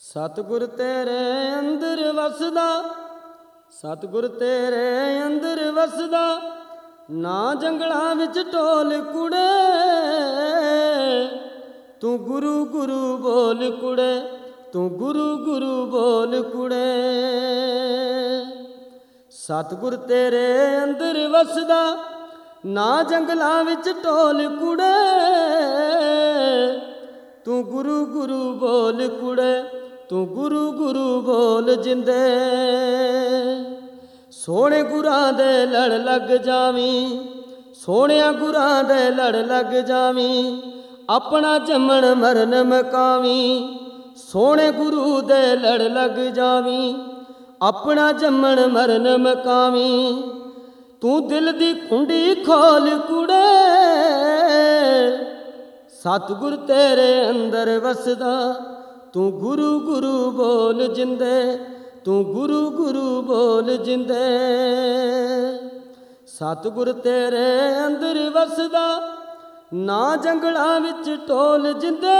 ਸਤਿਗੁਰ ਤੇਰੇ ਅੰਦਰ ਵਸਦਾ, ਸਤਿਗੁਰ ਤੇਰੇ ਅੰਦਰ ਵਸਦਾ, ਨਾ ਜੰਗਲਾਂ ਵਿੱਚ ਢੋਲ ਕੁੜੇ। ਤੂੰ ਗੁਰੂ ਗੁਰੂ ਬੋਲ ਕੁੜੇ, ਤੂੰ ਗੁਰੂ ਗੁਰੂ ਬੋਲ ਕੁੜੇ। ਸਤਿਗੁਰ ਤੇਰੇ ਅੰਦਰ ਵਸਦਾ, ਨਾ ਜੰਗਲਾਂ ਵਿੱਚ ਢੋਲ ਕੁੜੇ। ਤੂੰ ਗੁਰੂ ਗੁਰੂ ਬੋਲ ਕੁੜੇ, ਤੂੰ ਗੁਰੂ ਗੁਰੂ ਬੋਲ ਜਿੰਦੇ। ਸੋਹਣੇ ਗੁਰਾਂ ਦੇ ਲੜ ਲੱਗ ਜਾਵੀਂ, ਸੋਹਣਿਆਂ ਗੁਰਾਂ ਦੇ ਲੜ ਲੱਗ ਜਾਵੀਂ, ਆਪਣਾ ਜੰਮਣ ਮਰਨ ਮਕਾਵੀਂ। ਸੋਹਣੇ ਗੁਰੂ ਦੇ ਲੜ ਲੱਗ ਜਾਵੀਂ, ਆਪਣਾ ਜੰਮਣ ਮਰਨ ਮਕਾਵੀਂ। ਤੂੰ ਦਿਲ ਦੀ ਕੁੰਡੀ ਖੋਲ ਕੁੜੇ, ਸਤਿਗੁਰ ਤੇਰੇ ਅੰਦਰ ਵਸਦਾ। ਤੂੰ ਗੁਰੂ ਗੁਰੂ ਬੋਲ ਜਿੰਦੇ, ਤੂੰ ਗੁਰੂ ਗੁਰੂ ਬੋਲ ਜਿੰਦੇ। ਸਤਿਗੁਰ ਤੇਰੇ ਅੰਦਰ ਵਸਦਾ, ਨਾ ਜੰਗਲਾਂ ਵਿੱਚ ਢੋਲ ਜਿੰਦੇ।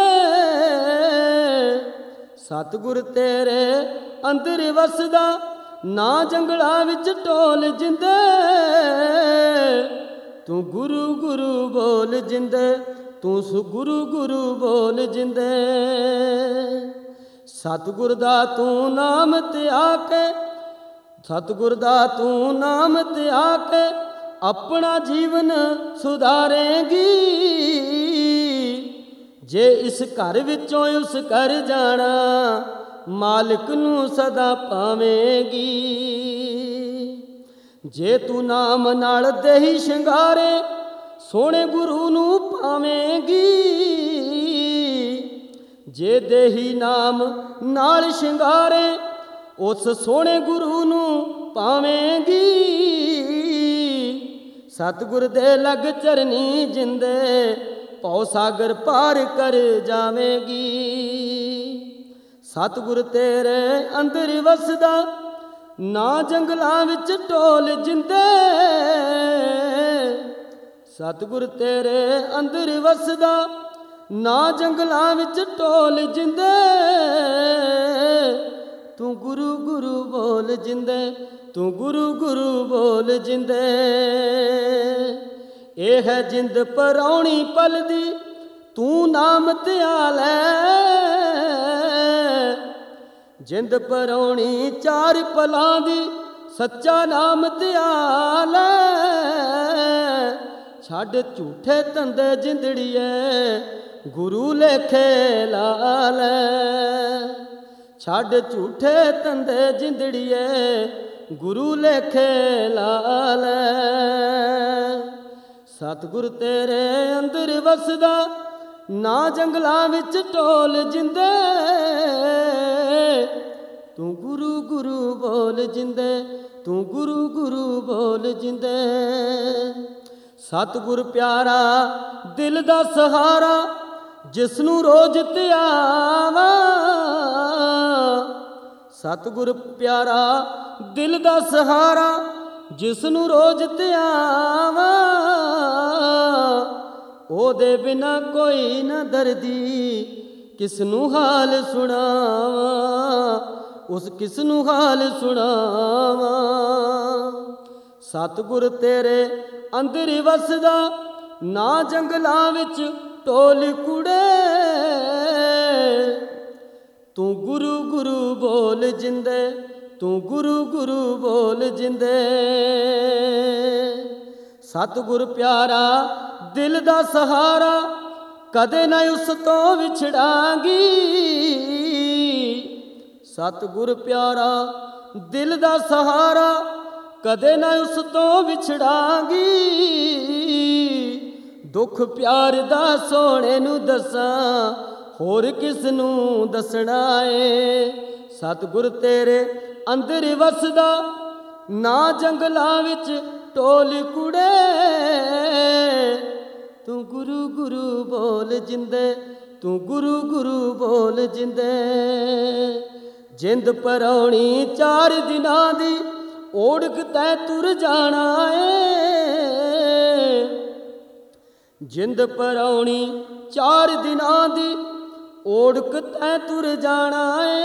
ਸਤਿਗੁਰ ਤੇਰੇ ਅੰਦਰ ਵਸਦਾ, ਨਾ ਜੰਗਲਾਂ ਵਿੱਚ ਢੋਲ ਜਿੰਦੇ। ਤੂੰ ਗੁਰੂ ਗੁਰੂ ਬੋਲ ਜਿੰਦੇ, ਤੂੰ ਗੁਰੂ ਗੁਰੂ ਬੋਲ ਜਿੰਦੇ। ਸਤਿਗੁਰ ਦਾ ਤੂੰ ਨਾਮ ਧਿਆ ਕੇ, ਸਤਿਗੁਰ ਦਾ ਤੂੰ ਨਾਮ ਧਿਆ ਕੇ, ਆਪਣਾ ਜੀਵਨ ਸੁਧਾਰੇਂਗੀ। ਜੇ ਇਸ ਘਰ ਵਿੱਚੋਂ ਉਸ ਘਰ ਜਾਣਾ, ਮਾਲਕ ਨੂੰ ਸਦਾ ਪਾਵੇਂਗੀ। ਜੇ ਤੂੰ ਨਾਮ ਨਾਲ ਦੇਹੀ ਸ਼ਿੰਗਾਰੇ, ਸੋਹਣੇ ਗੁਰੂ ਨੂੰ ਪਾਵੇਂਗੀ। ਜੇ ਦੇਹੀ ਨਾਮ ਨਾਲ ਸ਼ਿੰਗਾਰੇ, ਉਸ ਸੋਹਣੇ ਗੁਰੂ ਨੂੰ ਪਾਵੇਂਗੀ। ਸਤਿਗੁਰ ਦੇ ਲਗ ਚਰਨੀ ਜਿੰਦੇ, ਭਉ ਸਾਗਰ ਪਾਰ ਕਰ ਜਾਵੇਂਗੀ। ਸਤਿਗੁਰ ਤੇਰੇ ਅੰਦਰ ਵਸਦਾ, ਨਾ ਜੰਗਲਾਂ ਵਿੱਚ ਢੋਲ ਜਿੰਦੇ। ਸਤਿਗੁਰ ਤੇਰੇ ਅੰਦਰ ਵਸਦਾ, ਨਾ ਜੰਗਲਾਂ ਵਿੱਚ ਢੋਲ ਜਿੰਦੇ। ਤੂੰ ਗੁਰੂ ਗੁਰੂ ਬੋਲ ਜਿੰਦੇ, ਤੂੰ ਗੁਰੂ ਗੁਰੂ ਬੋਲ ਜਿੰਦੇ। ਇਹ ਹੈ ਜਿੰਦ ਪਰਾਉਣੀ ਪਲ ਦੀ, ਤੂੰ ਨਾਮ ਧਿਆ ਲੈ। ਜਿੰਦ ਪਰਾਉਣੀ ਚਾਰ ਪਲਾਂ ਦੀ, ਸੱਚਾ ਨਾਮ ਧਿਆ ਲੈ। ਛੱਡ ਝੂਠੇ ਧੰਦੇ ਜਿੰਦੜੀਏ, ਗੁਰੂ ਲੇਖੇ ਲਾ ਲੈ। ਛੱਡ ਝੂਠੇ ਧੰਦੇ ਜਿੰਦੜੀਏ, ਗੁਰੂ ਲੇਖੇ ਲਾ ਲੈ। ਸਤਿਗੁਰ ਤੇਰੇ ਅੰਦਰ ਵਸਦਾ, ਨਾ ਜੰਗਲਾਂ ਵਿੱਚ ਢੋਲ ਜਿੰਦੇ। ਤੂੰ ਗੁਰੂ ਗੁਰੂ ਬੋਲ ਜਿੰਦੇ, ਤੂੰ ਗੁਰੂ ਗੁਰੂ ਬੋਲ ਜਿੰਦੇ। ਸਤਿਗੁਰ ਪਿਆਰਾ ਦਿਲ ਦਾ ਸਹਾਰਾ, ਜਿਸ ਨੂੰ ਰੋਜ਼ ਧਿਆਵਾ। ਸਤਿਗੁਰ ਪਿਆਰਾ ਦਿਲ ਦਾ ਸਹਾਰਾ, ਜਿਸ ਨੂੰ ਰੋਜ਼ ਧਿਆਵਾ। ਉਹਦੇ ਬਿਨਾ ਕੋਈ ਨਾ ਦਰਦੀ, ਕਿਸ ਨੂੰ ਹਾਲ ਸੁਣਾਵਾਂ, ਉਸ ਕਿਸ ਨੂੰ ਹਾਲ ਸੁਣਾਵਾਂ। ਸਤਿਗੁਰ ਤੇਰੇ ਅੰਦਰ ਵਸਦਾ, ਨਾ ਜੰਗਲਾਂ ਵਿੱਚ ਢੋਲ ਕੁੜੇ। ਤੂੰ ਗੁਰੂ ਗੁਰੂ ਬੋਲ ਜਿੰਦੇ, ਤੂੰ ਗੁਰੂ ਗੁਰੂ ਬੋਲ ਜਿੰਦੇ। ਸਤਿਗੁਰ ਪਿਆਰਾ ਦਿਲ ਦਾ ਸਹਾਰਾ, ਕਦੇ ਨਾ ਉਸ ਤੋਂ ਵਿਛੜਾਂਗੀ। ਸਤਿਗੁਰ ਪਿਆਰਾ ਦਿਲ ਦਾ ਸਹਾਰਾ, ਕਦੇ ਨਾ ਉਸ ਤੋਂ ਵਿਛੜਾਂਗੀ। ਦੁੱਖ ਪਿਆਰ ਦਾ ਸੋਹਣੇ ਨੂੰ ਦੱਸਾਂ, ਹੋਰ ਕਿਸ ਨੂੰ ਦੱਸਣਾ ਏ। ਸਤਿਗੁਰ ਤੇਰੇ ਅੰਦਰ ਵਸਦਾ, ਨਾ ਜੰਗਲਾਂ ਵਿੱਚ ਢੋਲ ਕੁੜੇ। ਤੂੰ ਗੁਰੂ ਗੁਰੂ ਬੋਲ ਜਿੰਦੇ, ਤੂੰ ਗੁਰੂ ਗੁਰੂ ਬੋਲ ਜਿੰਦੇ। ਜਿੰਦ ਪਰਾਉਣੀ ਚਾਰ ਦਿਨਾਂ ਦੀ, ਓੜਕ ਤੈ ਤੁਰ ਜਾਣਾ ਏ। ਜਿੰਦ ਪਰਾਉਣੀ ਚਾਰ ਦਿਨਾਂ ਦੀ, ਓੜਕ ਤੈ ਤੁਰ ਜਾਣਾ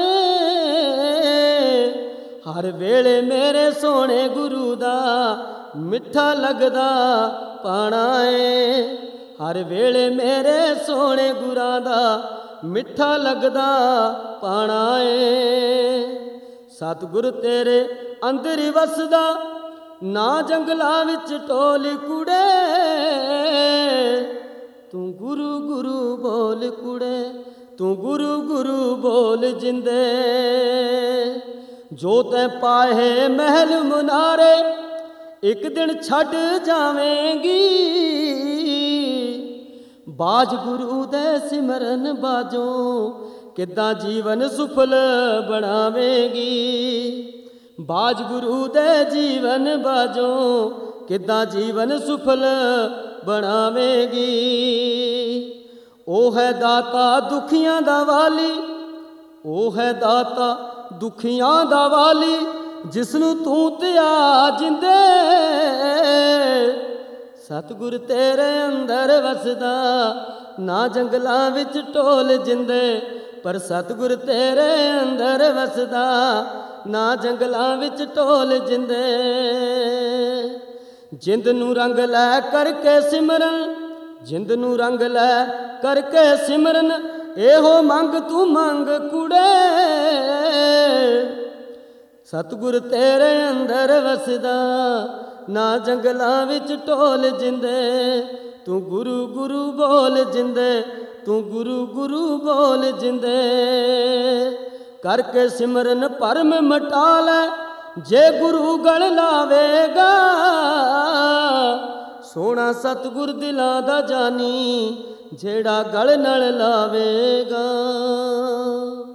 ਏ। ਹਰ ਵੇਲੇ ਮੇਰੇ ਸੋਹਣੇ ਗੁਰੂ ਦਾ ਮਿੱਠਾ ਲੱਗਦਾ ਪਾਣਾ ਏ। ਹਰ ਵੇਲੇ ਮੇਰੇ ਸੋਹਣੇ ਗੁਰਾਂ ਦਾ ਮਿੱਠਾ ਲੱਗਦਾ ਪਾਣਾ ਏ। ਸਤਿਗੁਰ ਤੇਰੇ ਅੰਦਰ ਹੀ ਵਸਦਾ, ਨਾ ਜੰਗਲਾਂ ਵਿੱਚ ਢੋਲ ਕੁੜੇ। ਤੂੰ ਗੁਰੂ ਗੁਰੂ ਬੋਲ ਕੁੜੇ, ਤੂੰ ਗੁਰੂ ਗੁਰੂ ਬੋਲ ਜਿੰਦੇ। ਜੋ ਤੈਂ ਪਾਏ ਮਹਿਲ ਮੁਨਾਰੇ, ਇੱਕ ਦਿਨ ਛੱਡ ਜਾਵੇਂਗੀ। ਬਾਜ ਗੁਰੂ ਦੇ ਸਿਮਰਨ ਬਾਜੋਂ ਕਿੱਦਾਂ ਜੀਵਨ ਸੁਫਲ ਬਣਾਵੇਂਗੀ। ਬਾਜ ਗੁਰੂ ਦੇ ਜੀਵਨ ਬਾਜੋਂ ਕਿੱਦਾਂ ਜੀਵਨ ਸੁਫਲ ਬਣਾਵੇਂਗੀ। ਉਹ ਹੈ ਦਾਤਾ ਦੁਖੀਆਂ ਦਾ ਵਾਲੀ, ਉਹ ਹੈ ਦਾਤਾ ਦੁਖੀਆਂ ਦਾ ਵਾਲੀ, ਜਿਸਨੂੰ ਤੂੰ ਧਿਆਜਿੰਦੇ। ਸਤਿਗੁਰ ਤੇਰੇ ਅੰਦਰ ਵਸਦਾ, ਨਾ ਜੰਗਲਾਂ ਵਿੱਚ ਢੋਲ ਜਿੰਦੇ। ਪਰ ਸਤਿਗੁਰ ਤੇਰੇ ਅੰਦਰ ਵਸਦਾ, ਨਾ ਜੰਗਲਾਂ ਵਿੱਚ ਢੋਲ ਜਿੰਦੇ। ਜਿੰਦ ਨੂੰ ਰੰਗ ਲੈ ਕਰਕੇ ਸਿਮਰਨ, ਜਿੰਦ ਨੂੰ ਰੰਗ ਲੈ ਕਰਕੇ ਸਿਮਰਨ, ਇਹੋ ਮੰਗ ਤੂੰ ਮੰਗ ਕੁੜੇ। ਸਤਿਗੁਰ ਤੇਰੇ ਅੰਦਰ ਵਸਦਾ, ਨਾ ਜੰਗਲਾਂ ਵਿੱਚ ਢੋਲ ਜਿੰਦੇ। ਤੂੰ ਗੁਰੂ ਗੁਰੂ ਬੋਲ ਜਿੰਦੇ, ਤੂੰ ਗੁਰੂ ਗੁਰੂ ਬੋਲ ਜਿੰਦੇ। ਕਰਕੇ ਸਿਮਰਨ ਭਰਮ ਮਟਾ ਲੈ, ਜੇ ਗੁਰੂ ਗਲ ਲਾਵੇਗਾ। ਸੋਹਣਾ ਸਤਿਗੁਰ ਦਿਲਾਂ ਦਾ ਜਾਨੀ, ਜਿਹੜਾ ਗਲ ਨਾਲ ਲਾਵੇਗਾ।